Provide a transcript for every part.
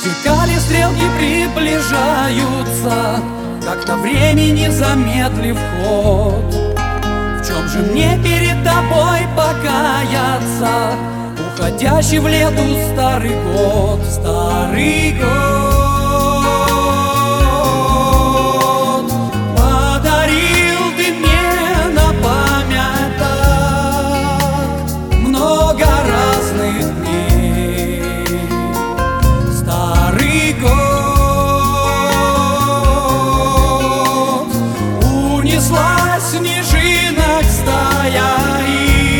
Утекали стрелки, приближаются, как-то времени замедлив ход. В чем же мне перед тобой покаяться, уходящий в лету старый год, старый год? Подарил ты мне на память так много разных дней. Старый год, унеслась снежинок стая, и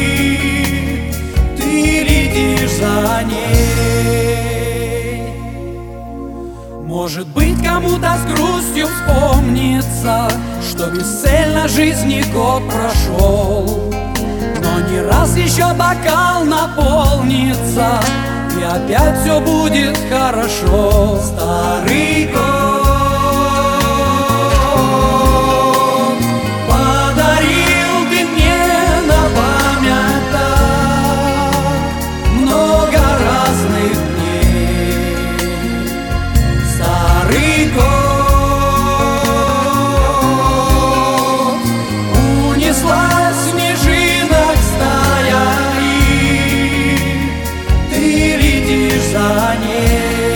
ты летишь за ней. Может быть, кому-то с грустью вспомнится, что бесцельно жизни год прошел, но не раз еще бокал наполнится, и опять все будет хорошо. Старый год, подарил ты мне на память так много разных дней. Старый год, унеслась снежинок стая, и ты летишь за ней.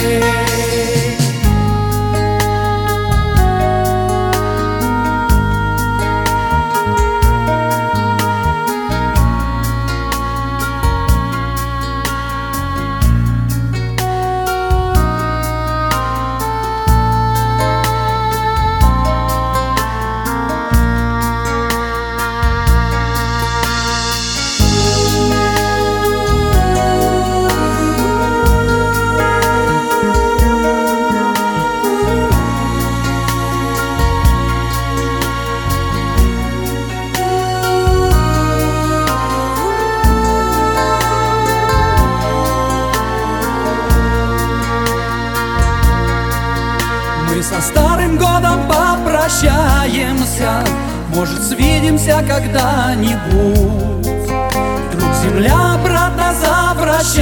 Мы со старым годом попрощаемся, может, свидимся когда-нибудь. Вдруг земля обратно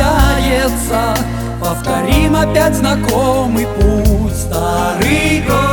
завращается, повторим опять знакомый путь. Старый год,